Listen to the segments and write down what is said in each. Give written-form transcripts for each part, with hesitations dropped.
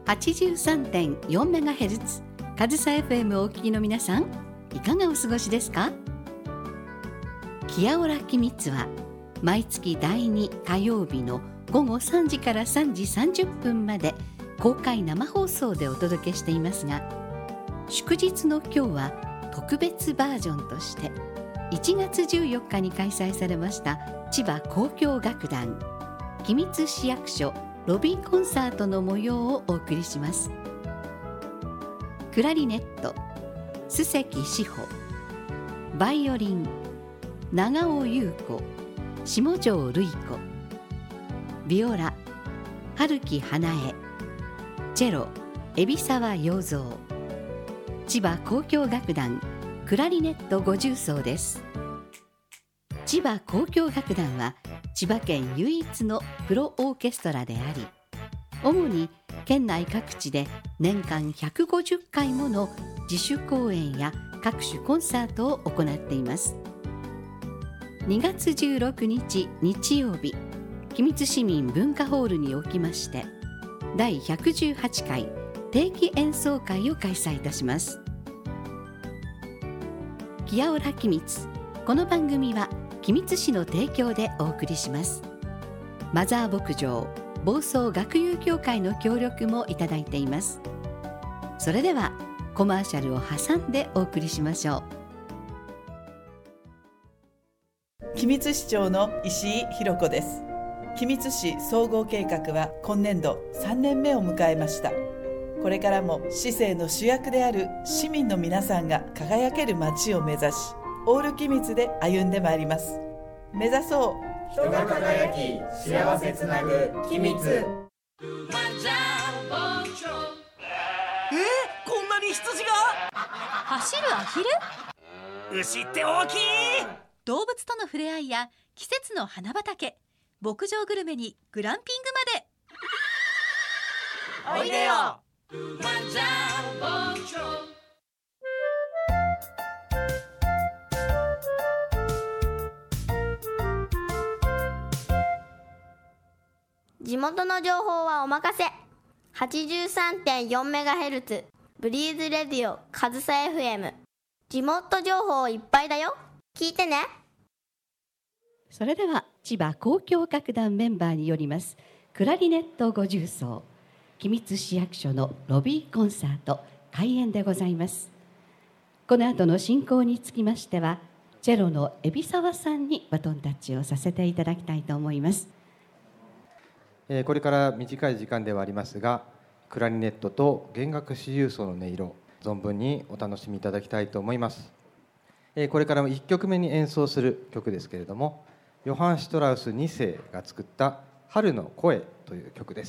83.4MHz 上総 FM をお聞きの皆さん、いかがお過ごしですか？キヤオラキミツは毎月第2火曜日の午後3時から3時30分まで公開生放送でお届けしていますが、祝日の今日は特別バージョンとして1月14日に開催されました千葉交響楽団君津市役所ロビーコンサートの模様をお送りします。クラリネット須関志保、バイオリン長尾優子、下條瑠衣子、ビオラ春木花江、チェロ海老沢洋三、千葉交響楽団クラリネット50奏です。千葉交響楽団は千葉県唯一のプロオーケストラであり、主に県内各地で年間150回もの自主公演や各種コンサートを行っています。2月16日日曜日、君津市民文化ホールにおきまして第118回定期演奏会を開催いたします。キヤオラ君津、この番組は君津市の提供でお送りします。マザー牧場房総学友協会の協力もいただいています。それではコマーシャルを挟んでお送りしましょう。君津市長の石井弘子です。君津市総合計画は今年度3年目を迎えました。これからも市政の主役である市民の皆さんが輝ける街を目指し、オール君津で歩んでまいります。目指そう、 人が輝き幸せつなぐ君津。 こんなに羊が走るアヒル、 牛って大きい。 動物との触れ合いや季節の花畑、牧場グルメにグランピングまでおいでよ。 地元の情報はお任せ。 83.4MHz ブリーズレディオ上総 FM、 地元情報いっぱいだよ、聞いてね。 それでは千葉交響楽団メンバーによりますクラリネット50奏君津市役所のロビーコンサート開演でございます。この後の進行につきましてはチェロの海老沢さんにバトンタッチをさせていただきたいと思います。 これから短い時間ではありますが、クラリネットと弦楽四重奏の音色、存分にお楽しみいただきたいと思います。これから1曲目に演奏する曲ですけれども、ヨハン・シュトラウス2世が作った「春の声」という曲です。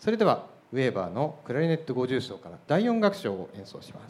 それではウェーバーのクラリネット50章から第4楽章を演奏します。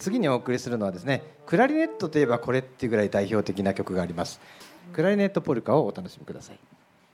次にお送りするのはですね、クラリネットといえばこれっていうぐらい代表的な曲があります。クラリネットポルカをお楽しみください。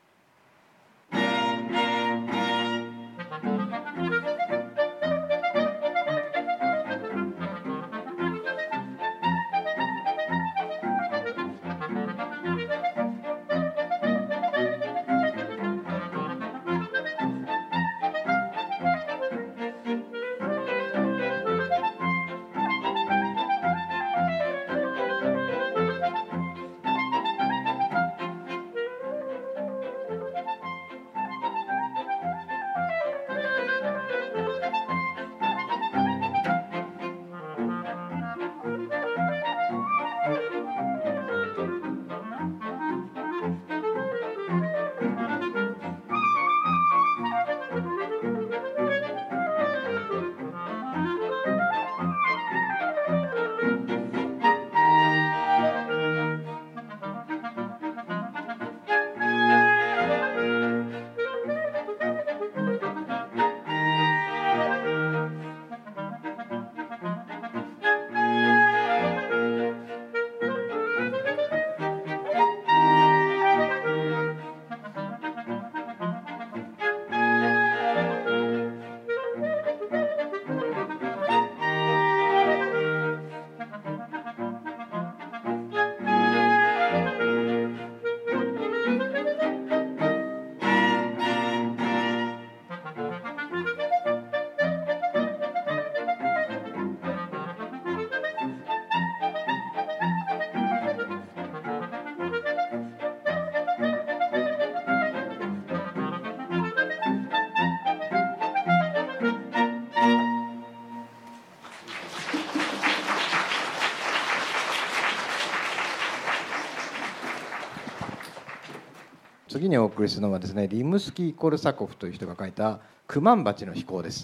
次にお送りするのはですね、リムスキー・コルサコフという人が書いたクマンバチの飛行です。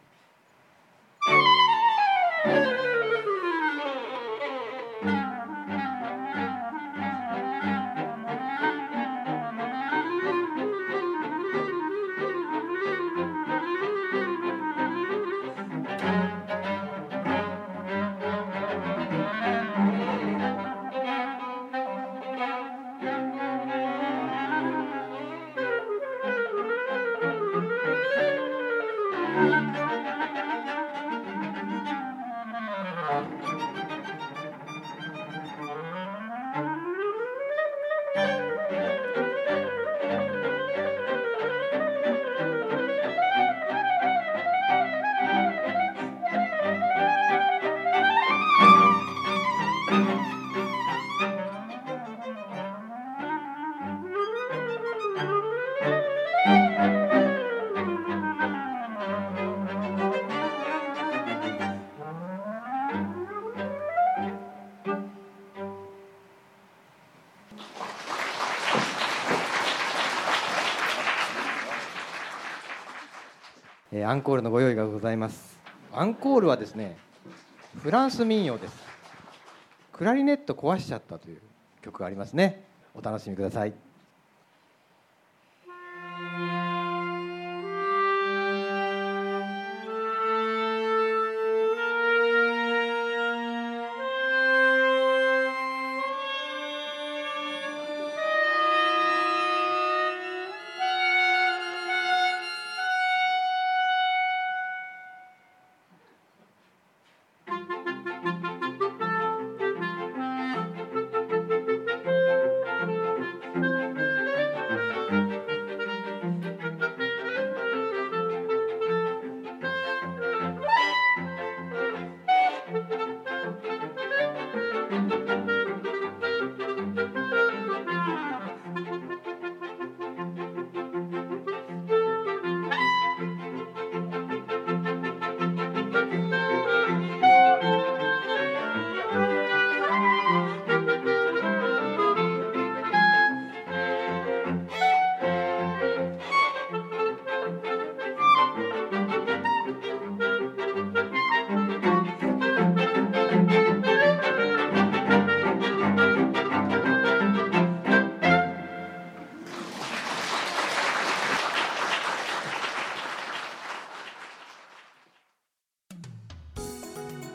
アンコールのご用意がございます。アンコールはですね、フランス民謡です。クラリネット壊しちゃったという曲がありますね。お楽しみください。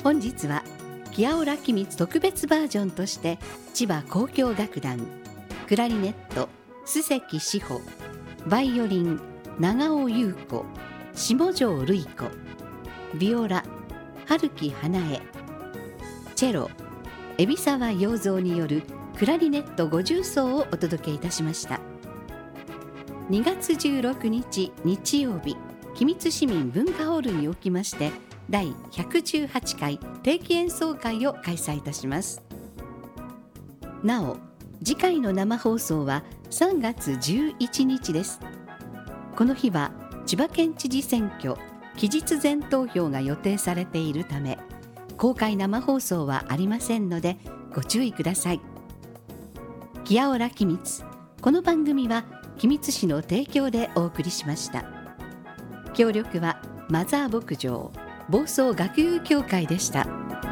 本日は木青良木光特別バージョンとして千葉交響楽団、クラリネット須関志保、バイオリン長尾優子、下條瑠衣子、ビオラ春木花江、チェロ海老沢洋三によるクラリネット50奏をお届けいたしました。2月16日日曜日、君津市民文化ホールにおきまして第118回定期演奏会を開催いたします。なお、次回の生放送は3月11日です。この日は千葉県知事選挙期日前投票が予定されているため、公開生放送はありませんのでご注意ください。木青良木光、この番組は君津市の提供でお送りしました。協力はマザー牧場房総学友協会でした。